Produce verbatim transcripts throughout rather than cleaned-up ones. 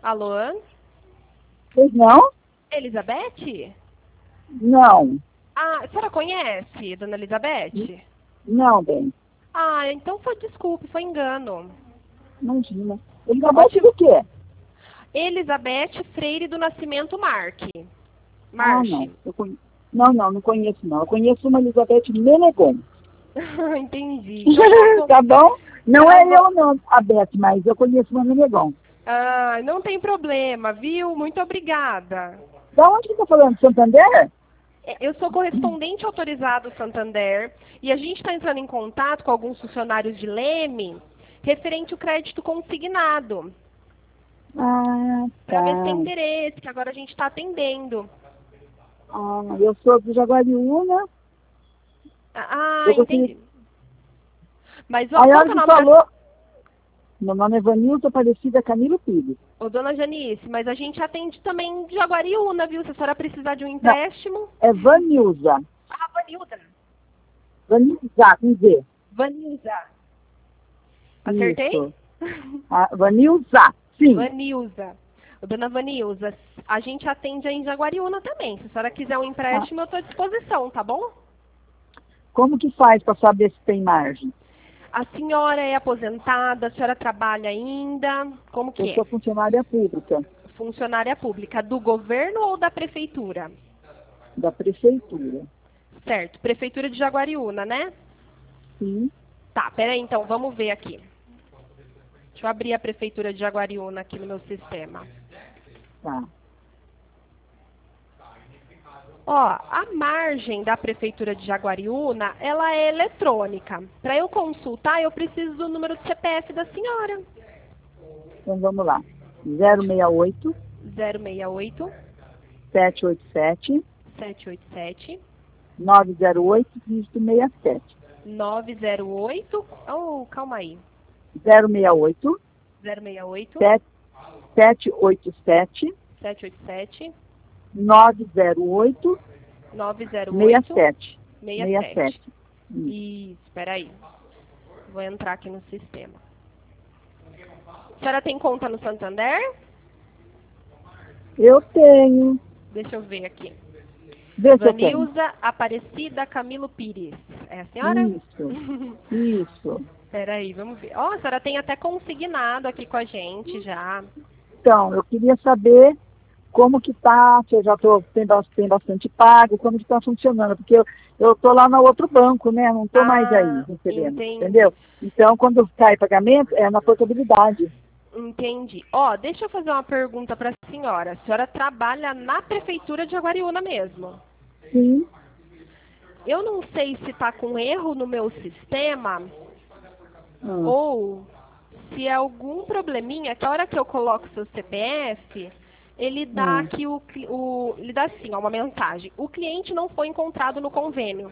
Alô? Pois não? Elizabeth? Não. Ah, a senhora conhece, dona Elizabeth? Não, bem. Ah, então foi, desculpe, foi engano. Imagina. Elizabeth do quê? Elizabeth Freire do Nascimento Marque. Ah, Marche. não. Eu conhe... Não, não, não conheço, não. Eu conheço uma Elizabeth Menegon. Entendi. Então, tá bom. Tá bom? Não Tá é bom. eu, não, a Beth, mas eu conheço uma Menegon. Ah, não tem problema, viu? Muito obrigada. Da onde que você tá falando? Santander? Eu sou correspondente autorizado Santander e a gente está entrando em contato com alguns funcionários de Leme referente ao crédito consignado. Ah, Para tá. ver se tem interesse, que agora a gente está atendendo. Ah, eu sou do Jaguariúna. Ah, Eu gostaria... entendi. Mas ó, Aí a qual hora que é o que nome da... falou... Meu nome é Vanilza Aparecida Camilo Pires. Ô, dona Janice, mas a gente atende também de Jaguariúna, viu? Se a senhora precisar de um Não, empréstimo... é Vanilza. Ah, Vanilza. Vanilza, com Z. Vanilza. Acertei? Isso. Ah, Vanilza, sim. Vanilza. Ô, dona Vanilza, a gente atende aí em Jaguariúna também. Se a senhora quiser um empréstimo, Ah, eu estou à disposição, tá bom? como que faz para saber se tem margem? A senhora é aposentada, a senhora trabalha ainda? Como Eu que é? sou funcionária pública Funcionária pública do governo ou da prefeitura? da prefeitura. Certo, prefeitura de Jaguariúna, né? Sim, Tá, peraí então, vamos ver aqui. Deixa eu abrir a prefeitura de Jaguariúna aqui no meu sistema. tá. Ó, a margem da prefeitura de Jaguariúna, ela é eletrônica. Para eu consultar, eu preciso do número do C P F da senhora. Então vamos lá. zero seis oito, zero seis oito, sete oito sete, sete oito sete, nove zero oito, dígito sessenta e sete. nove zero oito. Oh, calma aí. zero seis oito, zero seis oito, sete oito sete, sete oito sete, nove zero oito, nove zero sessenta oito, e sete. seis sessenta e sete. sete. Isso. Isso, espera aí. Vou entrar aqui no sistema. A senhora tem conta no Santander? Eu tenho. Deixa eu ver aqui. Vê se eu tenho. Vanilza Aparecida Camilo Pires. É a senhora? Isso. Isso. Espera aí, vamos ver. Ó, a senhora tem até consignado aqui com a gente já. Então, eu queria saber como que tá, se eu já tô, tem, bas- tem bastante pago, como que tá funcionando, porque eu, eu tô lá no outro banco, né, não tô mais aí Ah, recebendo, entendi. entendeu? Então, quando cai pagamento, é na portabilidade. Entendi. Ó, deixa eu fazer uma pergunta para a senhora. A senhora trabalha na prefeitura de Jaguariúna mesmo? Sim. Eu não sei se está com erro no meu sistema Hum. ou se é algum probleminha que a hora que eu coloco seu C P F, ele dá Hum. aqui o, cli- o ele dá assim, ó, uma mensagem. O cliente não foi encontrado no convênio.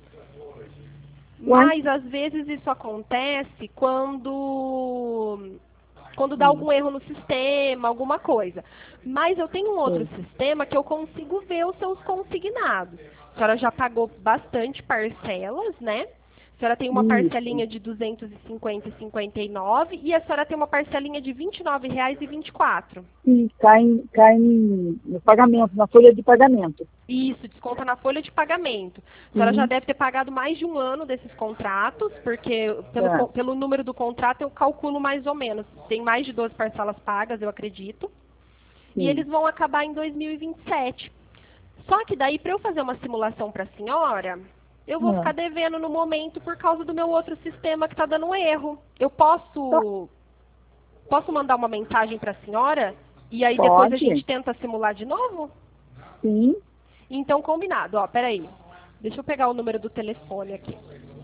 Ué? Mas às vezes isso acontece quando quando dá Hum. algum erro no sistema, alguma coisa. Mas eu tenho um outro Sim. sistema que eu consigo ver os seus consignados. A senhora já pagou bastante parcelas, né? A senhora tem uma Isso. parcelinha de duzentos e cinquenta e cinquenta e nove e a senhora tem uma parcelinha de vinte e nove reais e vinte e quatro. Sim, cai, em- cai em- no pagamento, na folha de pagamento. Isso, desconta na folha de pagamento. A senhora Uhum. já deve ter pagado mais de um ano desses contratos, porque pelo, É. co- pelo número do contrato eu calculo mais ou menos. Tem mais de doze parcelas pagas, eu acredito. E Sim. eles vão acabar em dois mil e vinte e sete. Só que daí, para eu fazer uma simulação para a senhora, eu vou É. ficar devendo no momento por causa do meu outro sistema que está dando um erro. Eu posso, posso mandar uma mensagem para a senhora e aí depois a Pode. gente tenta simular de novo? Sim. Então, combinado. Ó, peraí. Deixa eu pegar o número do telefone aqui.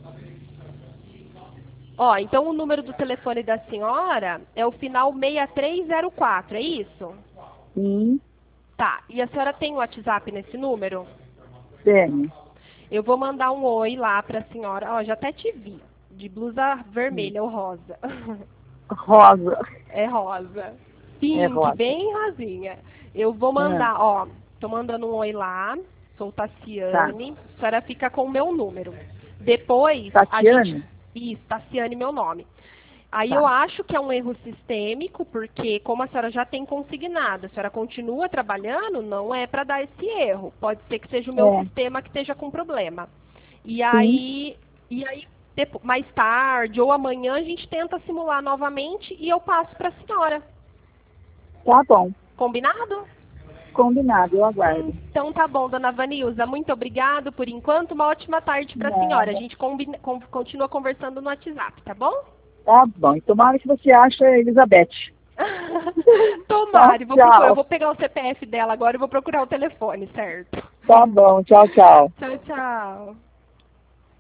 Ó, então o número do telefone da senhora é o final seis três zero quatro, é isso? Sim. Tá. E a senhora tem o WhatsApp nesse número? Tenho. Eu vou mandar um oi lá pra senhora. Ó, já até te vi. De blusa vermelha ou rosa. Rosa. É rosa. Pink, É rosa. bem rosinha. Eu vou mandar, ó. Tô mandando um oi lá. Sou Tassiane. A senhora fica com o meu número. Depois, a Tatiane? gente... Isso, Tassiane, meu nome. Aí Tá. eu acho que é um erro sistêmico, porque como a senhora já tem consignado, a senhora continua trabalhando, não é para dar esse erro. Pode ser que seja o meu É. sistema que esteja com problema. E Sim. aí, e aí depo- mais tarde ou amanhã a gente tenta simular novamente e eu passo para a senhora. Tá bom. Combinado? Combinado, eu aguardo. Então tá bom, dona Vanilza, muito obrigado por enquanto. Uma ótima tarde para a senhora. A Nada. gente combina, con- continua conversando no WhatsApp, tá bom? Tá bom. E tomara que você ache a Elizabeth. Tomara, vou Tchau, procurar, eu tchau. vou pegar o C P F dela agora e vou procurar o telefone, certo? Tá bom. Tchau, tchau. Tchau, tchau.